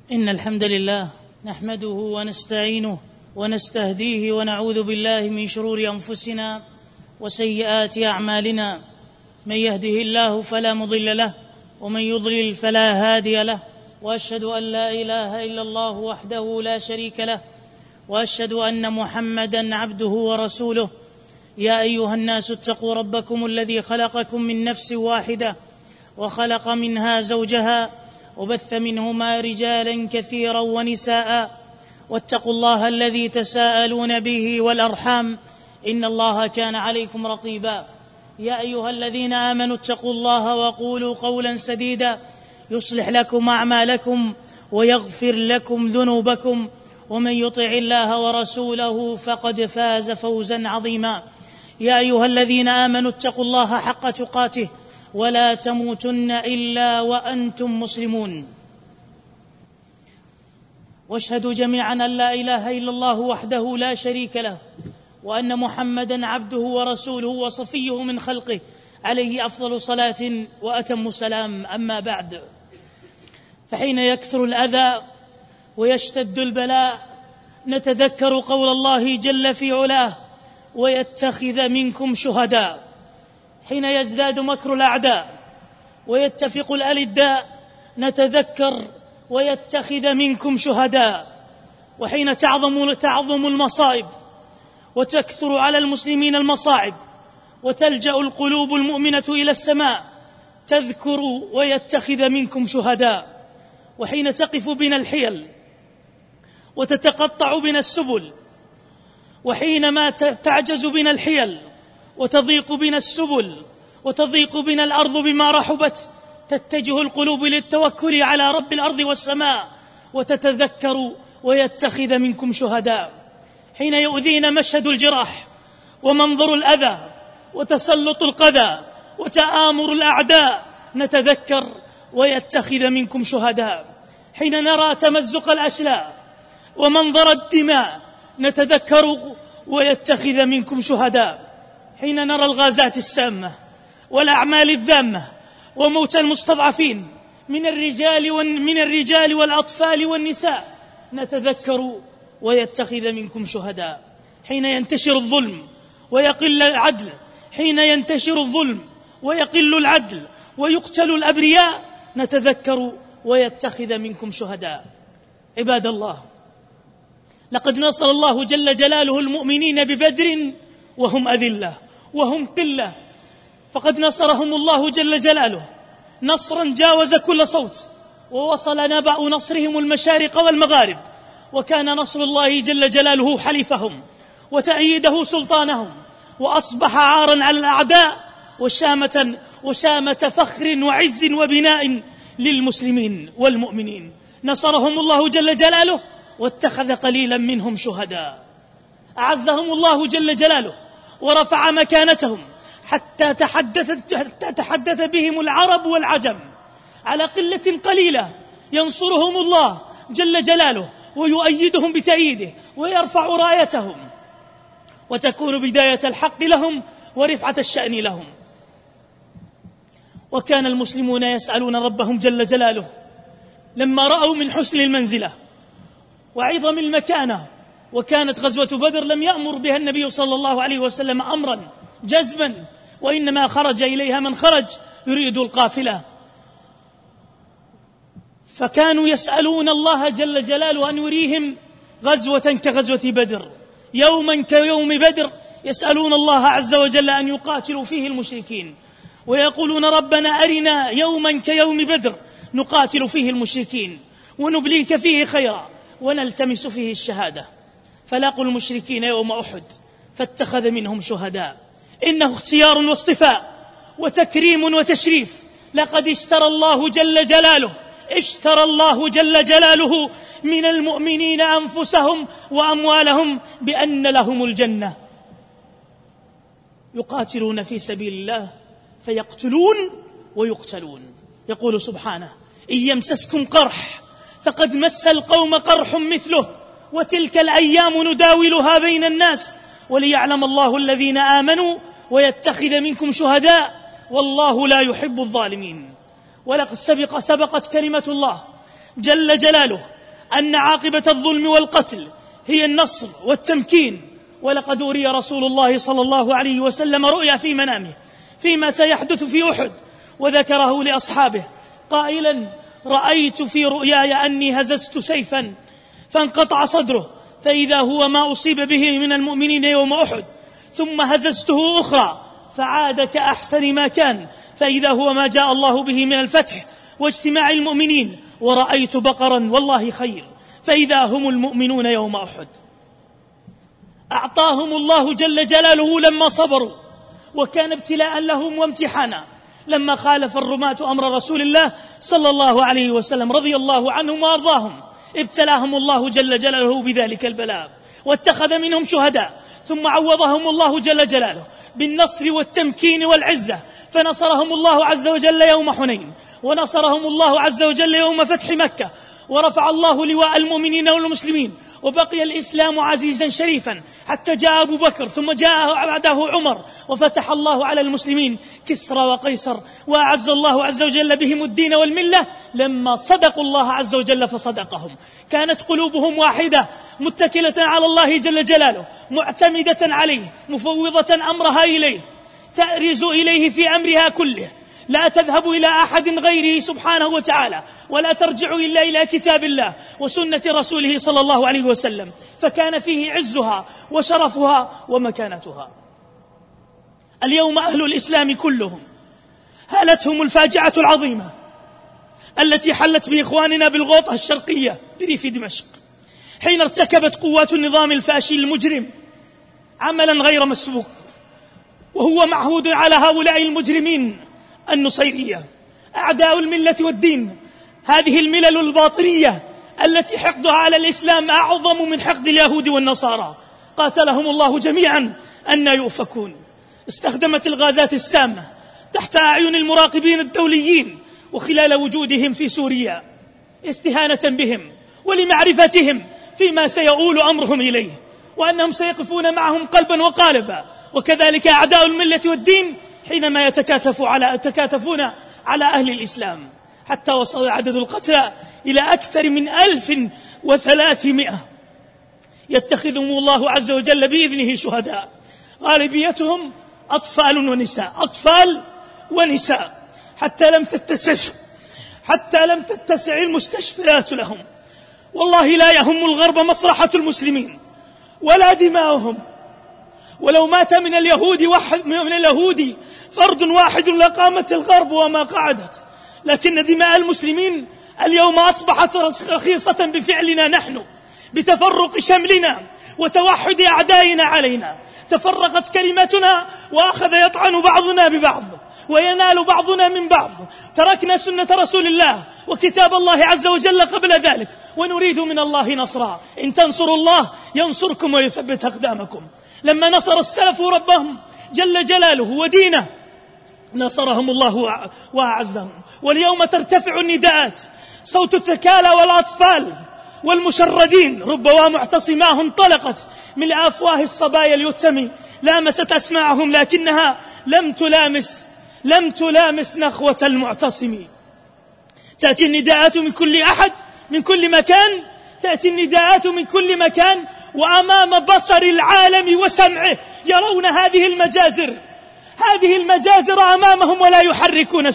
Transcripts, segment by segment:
إن الحمد لله نحمده ونستعينه ونستهديه ونعوذ بالله من شرور أنفسنا وسيئات أعمالنا. من يهده الله فلا مضل له ومن يضلل فلا هادي له، وأشهد أن لا إله إلا الله وحده لا شريك له، وأشهد أن محمدًا عبده ورسوله. يا أيها الناس اتقوا ربكم الذي خلقكم من نفس واحدة وخلق منها زوجها وبث منهما رجالا كثيرا ونساء، واتقوا الله الذي تساءلون به والأرحام إن الله كان عليكم رقيبا. يا أيها الذين آمنوا اتقوا الله وقولوا قولا سديدا يصلح لكم أعمالكم ويغفر لكم ذنوبكم، ومن يطع الله ورسوله فقد فاز فوزا عظيما. يا أيها الذين آمنوا اتقوا الله حق تقاته ولا تموتن إلا وأنتم مسلمون. واشهدوا جميعا أن لا إله إلا الله وحده لا شريك له، وأن محمدًا عبده ورسوله وصفيه من خلقه، عليه أفضل صلاة وأتم سلام. أما بعد، فحين يكثر الأذى ويشتد البلاء نتذكر قول الله جل في علاه: ويتخذ منكم شهداء. حين يزداد مكر الأعداء ويتفق الألداء نتذكر ويتخذ منكم شهداء. وحين تعظم المصائب وتكثر على المسلمين المصاعب وتلجأ القلوب المؤمنة إلى السماء تذكر ويتخذ منكم شهداء. وحين تقف بنا الحيل وتتقطع بنا السبل، وحينما تعجز بنا الحيل وتضيق بنا السبل وتضيق بنا الأرض بما رحبت، تتجه القلوب للتوكل على رب الأرض والسماء وتتذكر ويتخذ منكم شهداء. حين يؤذينا مشهد الجراح ومنظر الأذى وتسلط القذى وتآمر الأعداء نتذكر ويتخذ منكم شهداء. حين نرى تمزق الأشلاء ومنظر الدماء نتذكر ويتخذ منكم شهداء. حين نرى الغازات السامة والأعمال الذامة وموت المستضعفين من الرجال والأطفال والنساء نتذكر ويتخذ منكم شهداء. حين ينتشر الظلم ويقل العدل، حين ينتشر الظلم ويقل العدل ويقتل الأبرياء نتذكر ويتخذ منكم شهداء. عباد الله، لقد نصر الله جل جلاله المؤمنين ببدر وهم أذلة وهم قلة، فقد نصرهم الله جل جلاله نصرا جاوز كل صوت، ووصل نبأ نصرهم المشارق والمغارب، وكان نصر الله جل جلاله حليفهم وتأييده سلطانهم، وأصبح عارا على الأعداء وشامة فخر وعز وبناء للمسلمين والمؤمنين. نصرهم الله جل جلاله واتخذ قليلا منهم شهداء، أعزهم الله جل جلاله ورفع مكانتهم حتى تحدث بهم العرب والعجم على قلة قليلة. ينصرهم الله جل جلاله ويؤيدهم بتأييده ويرفع رايتهم، وتكون بداية الحق لهم ورفعة الشأن لهم. وكان المسلمون يسألون ربهم جل جلاله لما رأوا من حسن المنزلة وعظم المكانة. وكانت غزوة بدر لم يأمر بها النبي صلى الله عليه وسلم أمرا جزما، وإنما خرج إليها من خرج يريد القافلة. فكانوا يسألون الله جل جلاله أن يريهم غزوة كغزوة بدر، يوما كيوم بدر، يسألون الله عز وجل أن يقاتلوا فيه المشركين، ويقولون ربنا أرنا يوما كيوم بدر نقاتل فيه المشركين ونبليك فيه خيرا ونلتمس فيه الشهادة. فلاقوا المشركين يوم أحد فاتخذ منهم شهداء. إنه اختيار واصطفاء وتكريم وتشريف. لقد اشترى الله جل جلاله من المؤمنين أنفسهم وأموالهم بأن لهم الجنة، يقاتلون في سبيل الله فيقتلون ويقتلون. يقول سبحانه: إن يمسسكم قرح فقد مس القوم قرح مثله وتلك الأيام نداولها بين الناس وليعلم الله الذين آمنوا ويتخذ منكم شهداء والله لا يحب الظالمين. ولقد سبقت كلمة الله جل جلاله أن عاقبة الظلم والقتل هي النصر والتمكين. ولقد أري رسول الله صلى الله عليه وسلم رؤيا في منامه فيما سيحدث في أحد، وذكره لأصحابه قائلا: رأيت في رؤياي أني هززت سيفا فانقطع صدره فإذا هو ما أصيب به من المؤمنين يوم أحد، ثم هززته أخرى فعاد كأحسن ما كان فإذا هو ما جاء الله به من الفتح واجتماع المؤمنين، ورأيت بقرا والله خير فإذا هم المؤمنون يوم أحد. أعطاهم الله جل جلاله لما صبروا، وكان ابتلاء لهم وامتحانا لما خالف الرماة أمر رسول الله صلى الله عليه وسلم رضي الله عنهم وأرضاهم. ابتلاهم الله جل جلاله بذلك البلاء واتخذ منهم شهداء، ثم عوضهم الله جل جلاله بالنصر والتمكين والعزة، فنصرهم الله عز وجل يوم حنين، ونصرهم الله عز وجل يوم فتح مكة، ورفع الله لواء المؤمنين والمسلمين، وبقي الإسلام عزيزا شريفا حتى جاء أبو بكر، ثم جاء بعده عمر، وفتح الله على المسلمين كسرى وقيصر، وأعز الله عز وجل بهم الدين والملة لما صدقوا الله عز وجل فصدقهم. كانت قلوبهم واحدة متكلة على الله جل جلاله، معتمدة عليه، مفوضة أمرها إليه، تأرز إليه في أمرها كله، لا تذهب إلى أحد غيره سبحانه وتعالى، ولا ترجع إلا إلى كتاب الله وسنة رسوله صلى الله عليه وسلم، فكان فيه عزها وشرفها ومكانتها. اليوم أهل الإسلام كلهم هالتهم الفاجعة العظيمة التي حلت بإخواننا بالغوطة الشرقية بريف دمشق، حين ارتكبت قوات النظام الفاشي المجرم عملا غير مسبوق، وهو معهود على هؤلاء المجرمين النصيرية أعداء الملة والدين، هذه الملل الباطنية التي حقدها على الإسلام أعظم من حقد اليهود والنصارى، قاتلهم الله جميعا أن يؤفكون. استخدمت الغازات السامة تحت أعين المراقبين الدوليين وخلال وجودهم في سوريا استهانة بهم ولمعرفتهم فيما سيؤول أمرهم إليه، وأنهم سيقفون معهم قلبا وقالبا، وكذلك أعداء الملة والدين حينما يتكاتفون على أهل الإسلام، حتى وصل عدد القتلى إلى أكثر من 1300. يتخذهم الله عز وجل بإذنه شهداء، غالبيتهم أطفال ونساء، حتى لم تتسع المستشفيات لهم. والله لا يهم الغرب مصلحة المسلمين ولا دماؤهم، ولو مات من اليهود فرد واحد لقامت الغرب وما قعدت، لكن دماء المسلمين اليوم أصبحت رخيصة بفعلنا نحن، بتفرق شملنا وتوحد أعدائنا علينا. تفرقت كلمتنا وأخذ يطعن بعضنا ببعض وينال بعضنا من بعض. تركنا سنة رسول الله وكتاب الله عز وجل قبل ذلك، ونريد من الله نصرا. إن تنصروا الله ينصركم ويثبت أقدامكم. لما نصر السلف ربهم جل جلاله ودينه نصرهم الله وأعزهم. واليوم ترتفع النداءات، صوت الثكالى والأطفال والمشردين ربما معتصماه انطلقت من أفواه الصبايا اليتم، لامست أسماعهم لكنها لم تلامس نخوة المعتصم. تأتي النداءات من كل أحد من كل مكان، تأتي النداءات من كل مكان، وأمام بصر العالم وسمعه يرون هذه المجازر أمامهم ولا يحركون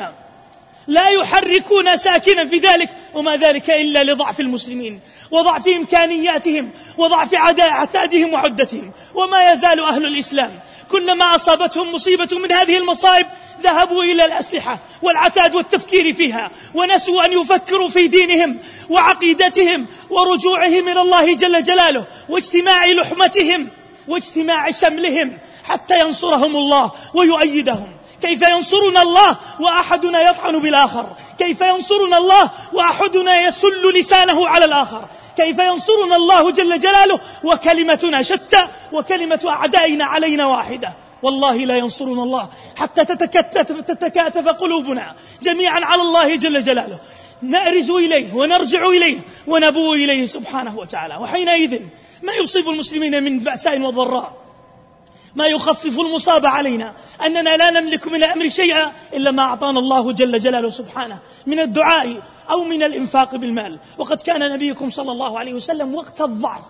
ساكنا في ذلك، وما ذلك إلا لضعف المسلمين وضعف إمكانياتهم وضعف عتادهم وعدتهم. وما يزال أهل الإسلام كلما أصابتهم مصيبة من هذه المصائب ذهبوا إلى الأسلحة والعتاد والتفكير فيها، ونسوا أن يفكروا في دينهم وعقيدتهم ورجوعهم إلى الله جل جلاله واجتماع لحمتهم واجتماع شملهم حتى ينصرهم الله ويؤيدهم. كيف ينصرنا الله وأحدنا يطعن بالآخر؟ كيف ينصرنا الله وأحدنا يسل لسانه على الآخر؟ كيف ينصرنا الله جل جلاله وكلمتنا شتى وكلمة أعدائنا علينا واحدة؟ والله لا ينصرنا الله حتى تتكاتف قلوبنا جميعا على الله جل جلاله، نأرز إليه ونرجع إليه ونبو إليه سبحانه وتعالى. وحينئذ ما يصيب المسلمين من بأساء وضراء، ما يخفف المصاب علينا أننا لا نملك من الأمر شيئا إلا ما أعطانا الله جل جلاله سبحانه من الدعاء أو من الإنفاق بالمال. وقد كان نبيكم صلى الله عليه وسلم وقت الضعف،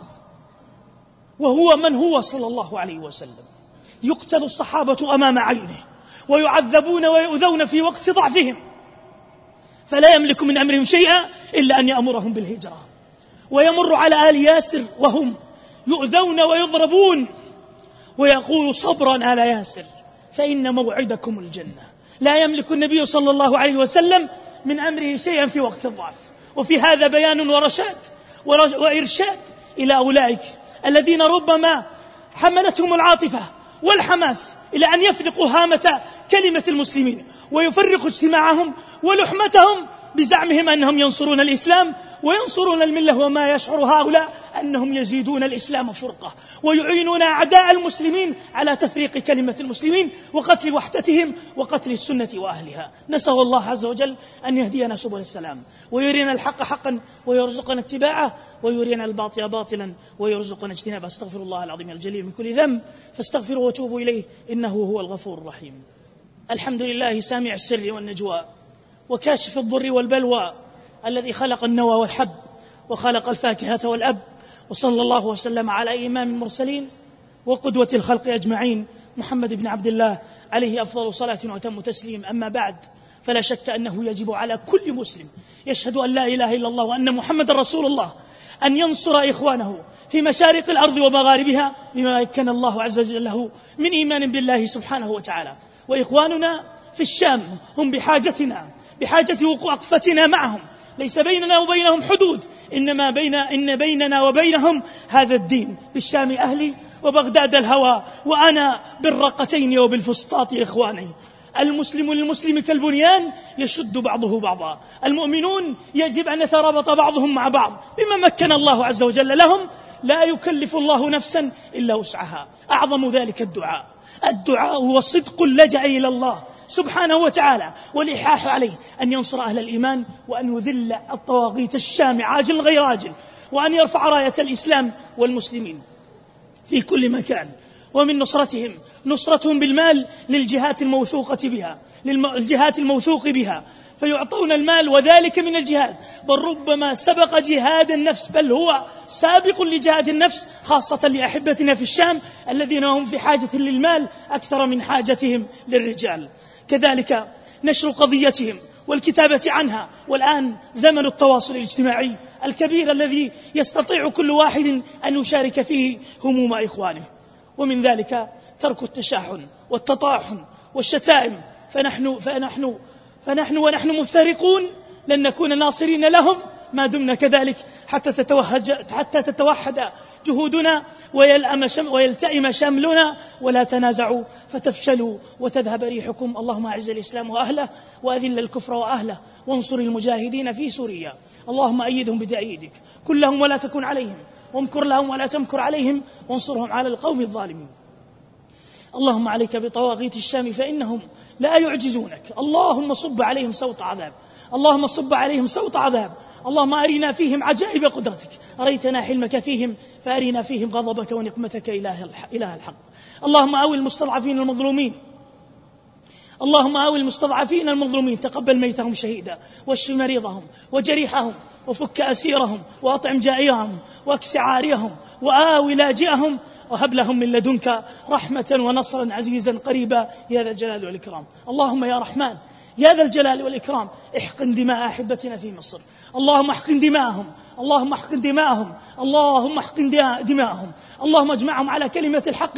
وهو من هو صلى الله عليه وسلم، يقتل الصحابة أمام عينه ويعذبون ويؤذون في وقت ضعفهم، فلا يملك من أمرهم شيئا إلا أن يأمرهم بالهجرة. ويمر على آل ياسر وهم يؤذون ويضربون ويقول صبرا آل ياسر فإن موعدكم الجنة. لا يملك النبي صلى الله عليه وسلم من أمره شيئا في وقت الضعف. وفي هذا بيان ورشاد وإرشاد إلى أولئك الذين ربما حملتهم العاطفة والحماس إلى أن يفرقوا هامة كلمة المسلمين ويفرقوا اجتماعهم ولحمتهم بزعمهم أنهم ينصرون الإسلام وينصرون الملة، وما يشعر هؤلاء أنهم يزيدون الإسلام فرقة ويعينون أعداء المسلمين على تفريق كلمة المسلمين وقتل وحدتهم وقتل السنة وأهلها. نسأل الله عز وجل أن يهدينا سبل السلام ويرينا الحق حقا ويرزقنا اتباعه ويرينا الباطل باطلا ويرزقنا اجتنابه. استغفر الله العظيم الجليل من كل ذنب فاستغفروا وتوبوا إليه إنه هو الغفور الرحيم. الحمد لله سامع السر والنجوى وكاشف الضر والبلوى، الذي خلق النوى والحب وخلق الفاكهة والأب، وصلى الله وسلم على إمام المرسلين وقدوة الخلق أجمعين محمد بن عبد الله عليه أفضل صلاة وأتم تسليم. أما بعد، فلا شك أنه يجب على كل مسلم يشهد أن لا إله إلا الله وأن محمد رسول الله أن ينصر إخوانه في مشارق الأرض ومغاربها بما كان الله عز وجل له من إيمان بالله سبحانه وتعالى. وإخواننا في الشام هم بحاجة وقفتنا معهم، ليس بيننا وبينهم حدود، إن بيننا وبينهم هذا الدين. بالشام أهلي وبغداد الهوى وأنا بالرقتين وبالفسطاط إخواني. المسلم للمسلم كالبنيان يشد بعضه بعضا. المؤمنون يجب أن يترابط بعضهم مع بعض بما مكن الله عز وجل لهم، لا يكلف الله نفسا إلا وسعها. أعظم ذلك الدعاء وصدق اللجأ إلى الله سبحانه وتعالى والإلحاح عليه أن ينصر أهل الإيمان وأن يذل الطواغيت الشام عاجل غير آجل، وأن يرفع راية الإسلام والمسلمين في كل مكان. ومن نصرتهم بالمال للجهات الموثوق بها فيعطون المال، وذلك من الجهاد، بل ربما سبق جهاد النفس، بل هو سابق لجهاد النفس، خاصة لأحبتنا في الشام الذين هم في حاجة للمال أكثر من حاجتهم للرجال. كذلك نشر قضيتهم والكتابة عنها. والآن زمن التواصل الاجتماعي الكبير الذي يستطيع كل واحد أن يشارك فيه هموم إخوانه. ومن ذلك ترك التشاحن والتطاحن والشتائم، فنحن ونحن مفترقون لن نكون ناصرين لهم ما دمنا كذلك، حتى تتوحد جهودنا ويلتئم شملنا، ولا تنازعوا فتفشلوا وتذهب ريحكم. اللهم أعز الإسلام وأهله وأذل الكفر وأهله وانصر المجاهدين في سوريا. اللهم أيدهم بتأييدك، كلهم ولا تكن عليهم، وامكر لهم ولا تمكر عليهم، وانصرهم على القوم الظالمين. اللهم عليك بطواغيت الشام فإنهم لا يعجزونك. اللهم صب عليهم صوت عذاب. اللهم أرنا فيهم عجائب قدرتك، أريتنا حلمك فيهم فأرنا فيهم غضبك ونقمتك إله الحق. اللهم آوي المستضعفين المظلومين، تقبل ميتهم شهيدا، واشف مريضهم وجريحهم، وفك أسيرهم، وأطعم جائعهم، واكس عاريهم، وآوي لاجئهم، وهب لهم من لدنك رحمة ونصرا عزيزا قريبا يا ذا الجلال والإكرام. اللهم يا رحمن يا ذا الجلال والإكرام احقن دماء أحبتنا في مصر. اللهم احقن دماءهم، اللهم اجمعهم على كلمة الحق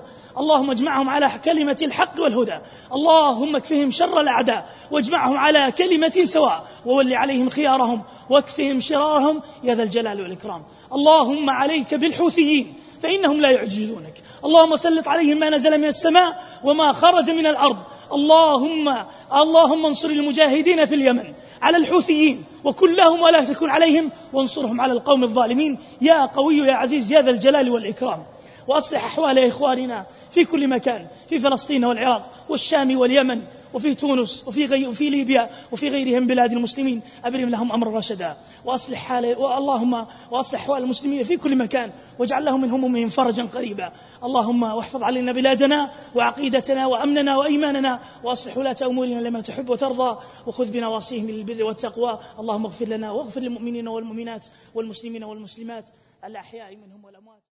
والهدى، اللهم اكفهم شر الأعداء واجمعهم على كلمة سواء، وول عليهم خيارهم واكفهم شرارهم يا ذا الجلال والإكرام. اللهم عليك بالحوثيين فإنهم لا يعجزونك. اللهم سلط عليهم ما نزل من السماء وما خرج من الأرض. اللهم انصر المجاهدين في اليمن على الحوثيين وكلهم ولا تكن عليهم، وانصرهم على القوم الظالمين يا قوي يا عزيز يا ذا الجلال والإكرام. وأصلح أحوال إخواننا في كل مكان، في فلسطين والعراق والشام واليمن وفي تونس وفي ليبيا وفي غيرهم بلاد المسلمين، أبرم لهم أمر رشدا، وأصلح اللهم وأصلح أحوال المسلمين في كل مكان، واجعل لهم من همومهم فرجا قريبا. اللهم واحفظ علينا بلادنا وعقيدتنا وأمننا وإيماننا، وأصلح ولاة أمورنا لما تحب وترضى، وخذ بنواصيهم للبر والتقوى. اللهم اغفر لنا واغفر للمؤمنين والمؤمنات والمسلمين والمسلمات الأحياء منهم والأموات.